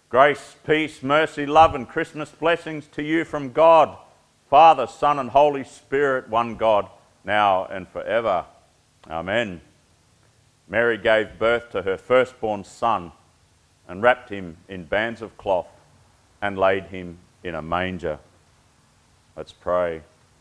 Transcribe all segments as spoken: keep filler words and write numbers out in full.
Grace, peace, mercy, love and Christmas blessings to you from God, Father, Son and Holy Spirit, one God, now and forever. Amen. Mary gave birth to her firstborn son and wrapped him in bands of cloth and laid him in a manger. Let's pray.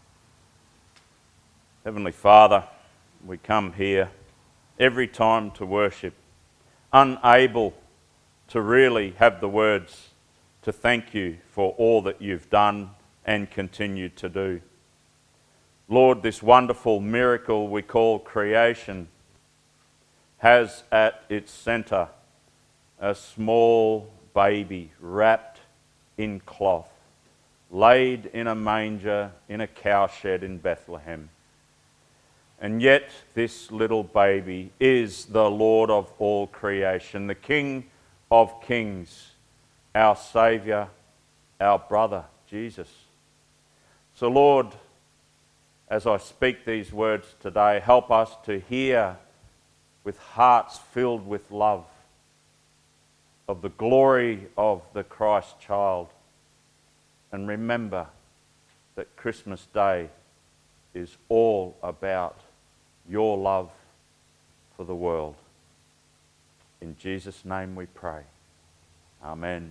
Heavenly Father, we come here every time to worship, unable to really have the words to thank you for all that you've done and continue to do. Lord, this wonderful miracle we call creation has at its centre a small baby wrapped in cloth, laid in a manger in a cowshed in Bethlehem. And yet this little baby is the Lord of all creation, the King of kings, our Saviour, our brother, Jesus. So Lord, as I speak these words today, help us to hear with hearts filled with love of the glory of the Christ child, and remember that Christmas Day is all about your love for the world. In Jesus' name we pray. Amen.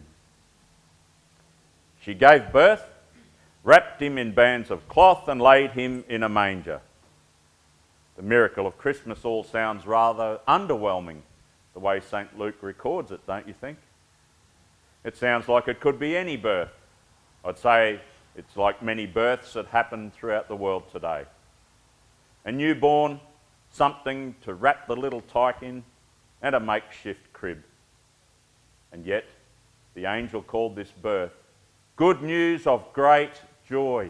She gave birth, wrapped him in bands of cloth and laid him in a manger. The miracle of Christmas all sounds rather underwhelming, the way Saint Luke records it, don't you think? It sounds like it could be any birth. I'd say it's like many births that happen throughout the world today. A newborn, something to wrap the little tyke in, and a makeshift crib. And yet, the angel called this birth good news of great joy.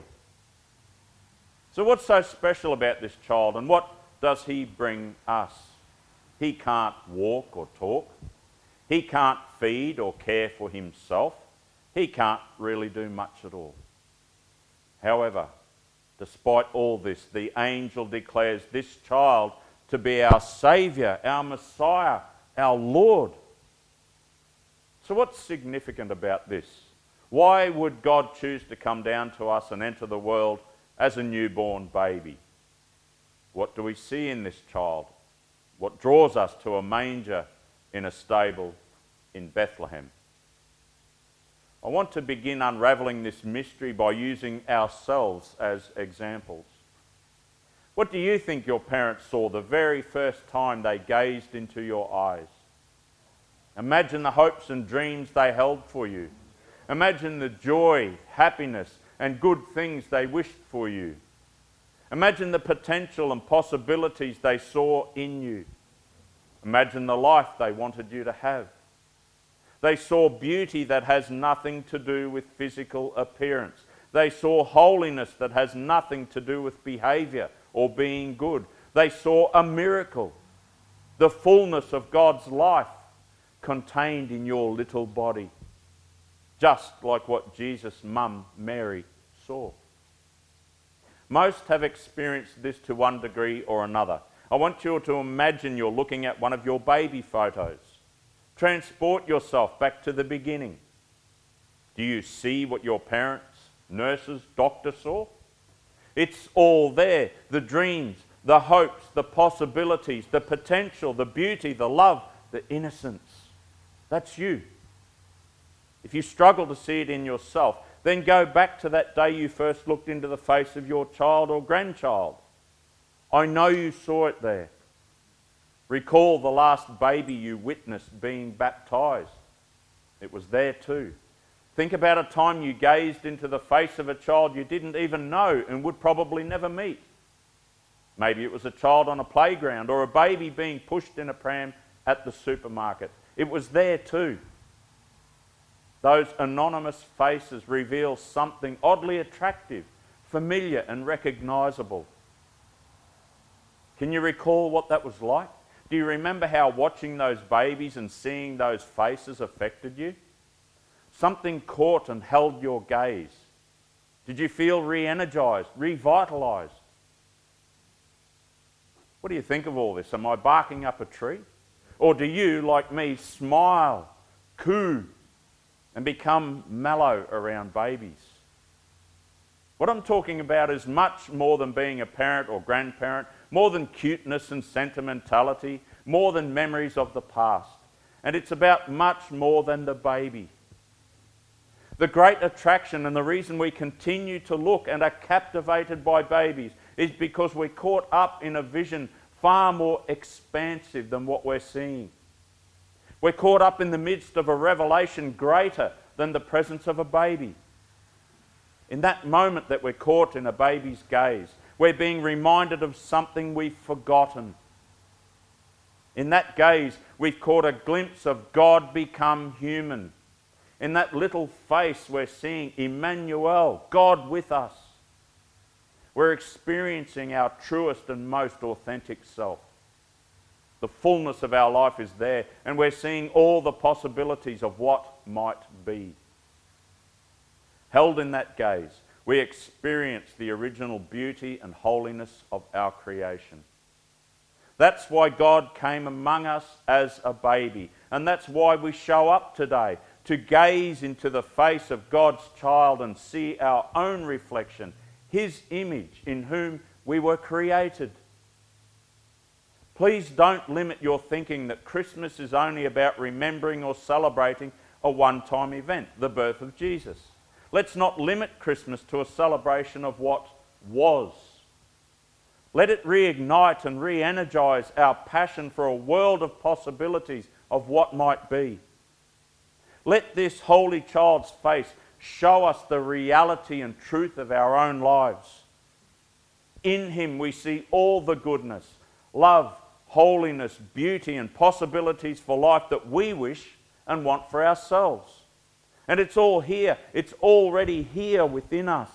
So what's so special about this child, and what does he bring us? He can't walk or talk. He can't feed or care for himself. He can't really do much at all. However, despite all this, the angel declares this child to be our Saviour, our Messiah, our Lord. So what's significant about this? Why would God choose to come down to us and enter the world as a newborn baby? What do we see in this child? What draws us to a manger in a stable in Bethlehem? I want to begin unravelling this mystery by using ourselves as examples. What do you think your parents saw the very first time they gazed into your eyes? Imagine the hopes and dreams they held for you. Imagine the joy, happiness, and good things they wished for you. Imagine the potential and possibilities they saw in you. Imagine the life they wanted you to have. They saw beauty that has nothing to do with physical appearance. They saw holiness that has nothing to do with behaviour or being good. They saw a miracle, the fullness of God's life contained in your little body, just like what Jesus' mum, Mary, saw. Most have experienced this to one degree or another. I want you to imagine you're looking at one of your baby photos. Transport yourself back to the beginning. Do you see what your parents, nurses, doctors saw? It's all there. The dreams, the hopes, the possibilities, the potential, the beauty, the love, the innocence. That's you. If you struggle to see it in yourself, then go back to that day you first looked into the face of your child or grandchild. I know you saw it there. Recall the last baby you witnessed being baptised. It was there too. Think about a time you gazed into the face of a child you didn't even know and would probably never meet. Maybe it was a child on a playground or a baby being pushed in a pram at the supermarket. It was there too. Those anonymous faces reveal something oddly attractive, familiar and recognisable. Can you recall what that was like? Do you remember how watching those babies and seeing those faces affected you? Something caught and held your gaze. Did you feel re-energised, revitalised? What do you think of all this? Am I barking up a tree? Or do you, like me, smile, coo, and become mellow around babies. What I'm talking about is much more than being a parent or grandparent, more than cuteness and sentimentality, more than memories of the past. And it's about much more than the baby. The great attraction and the reason we continue to look and are captivated by babies is because we're caught up in a vision far more expansive than what we're seeing. We're caught up in the midst of a revelation greater than the presence of a baby. In that moment that we're caught in a baby's gaze, we're being reminded of something we've forgotten. In that gaze, we've caught a glimpse of God become human. In that little face, we're seeing Emmanuel, God with us. We're experiencing our truest and most authentic self. The fullness of our life is there, and we're seeing all the possibilities of what might be. Held in that gaze, we experience the original beauty and holiness of our creation. That's why God came among us as a baby, and that's why we show up today, to gaze into the face of God's child and see our own reflection, His image in whom we were created. Please don't limit your thinking that Christmas is only about remembering or celebrating a one-time event, the birth of Jesus. Let's not limit Christmas to a celebration of what was. Let it reignite and re-energize our passion for a world of possibilities of what might be. Let this holy child's face show us the reality and truth of our own lives. In Him we see all the goodness, love, holiness, beauty and possibilities for life that we wish and want for ourselves. And it's all here. It's already here within us.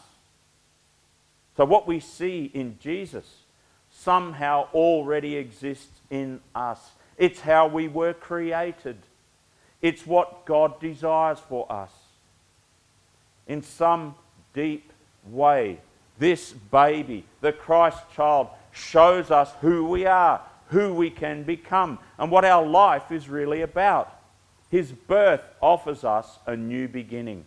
So what we see in Jesus somehow already exists in us. It's how we were created. It's what God desires for us. In some deep way, this baby, the Christ child, shows us who we are, who we can become, and what our life is really about. His birth offers us a new beginning.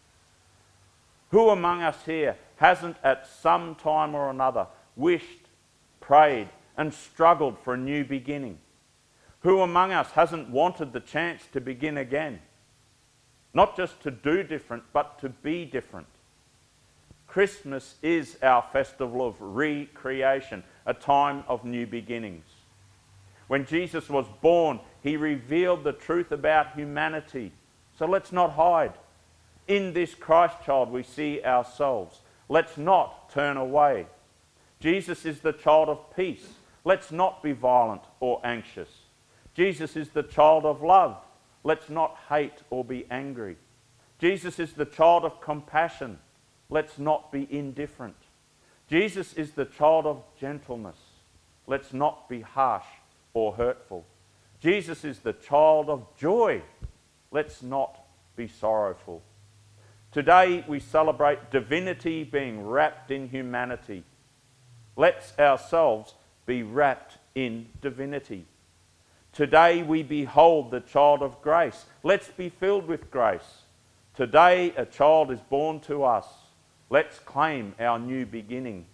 Who among us here hasn't at some time or another wished, prayed, and struggled for a new beginning? Who among us hasn't wanted the chance to begin again? Not just to do different, but to be different. Christmas is our festival of recreation, a time of new beginnings. When Jesus was born, He revealed the truth about humanity. So let's not hide. In this Christ child we see ourselves. Let's not turn away. Jesus is the child of peace. Let's not be violent or anxious. Jesus is the child of love. Let's not hate or be angry. Jesus is the child of compassion. Let's not be indifferent. Jesus is the child of gentleness. Let's not be harsh or hurtful. Jesus is the child of joy. Let's not be sorrowful. Today we celebrate divinity being wrapped in humanity. Let's ourselves be wrapped in divinity. Today we behold the child of grace. Let's be filled with grace. Today a child is born to us. Let's claim our new beginning.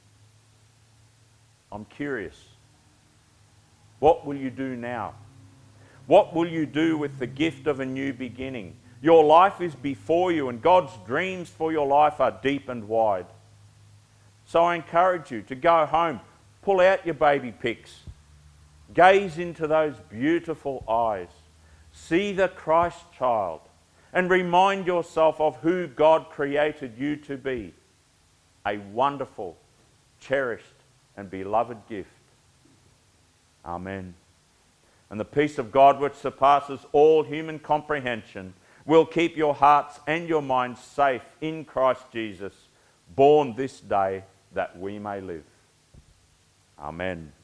I'm curious. What will you do now? What will you do with the gift of a new beginning? Your life is before you, and God's dreams for your life are deep and wide. So I encourage you to go home, pull out your baby pics, gaze into those beautiful eyes, see the Christ child, and remind yourself of who God created you to be, a wonderful, cherished, and beloved gift. Amen. And the peace of God, which surpasses all human comprehension, will keep your hearts and your minds safe in Christ Jesus, born this day that we may live. Amen.